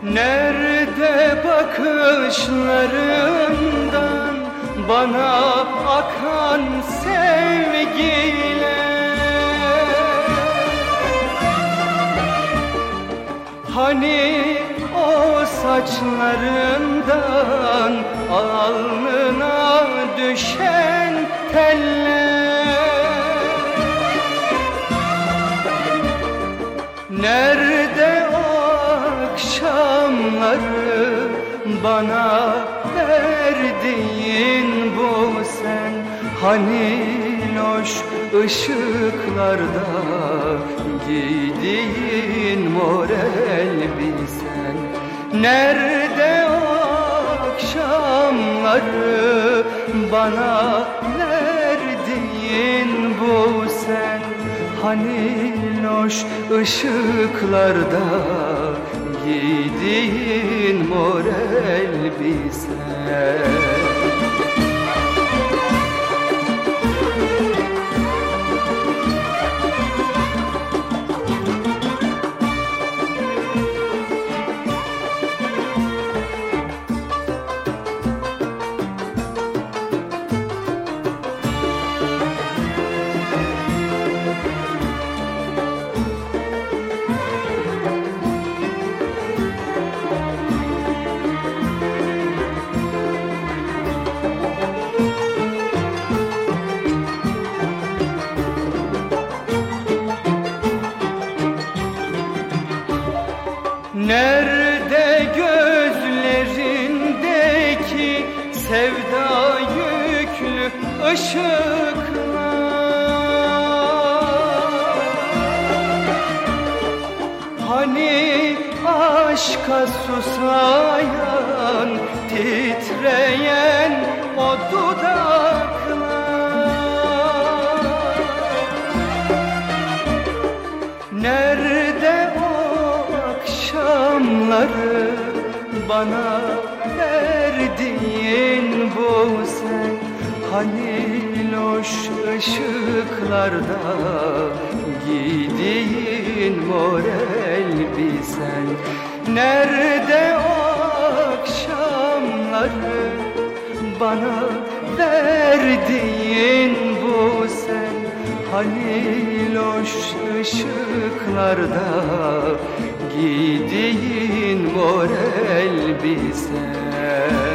Nerede bakışlarından bana akan sevgiler? Hani o saçlarından alnına düşen teller? Nerede o akşamları bana verdiğin bu sen? Hani loş ışıklarda giydiğin mor elbisen? Nerede o akşamları bana verdiğin bu sen? Hani loş ışıklarda giydiğin mor elbisen? Nerede gözlerindeki sevda yüklü ışıklar? Hani aşka susayan, titreyen o dudaklar? Nerede o akşamları bana verdiğin bu sen? Hani loş ışıklarda giydiğin mor elbisen? Nerede o akşamları bana verdiğin bu sen? Hani loş ışıklarda giydiğin mor elbisen?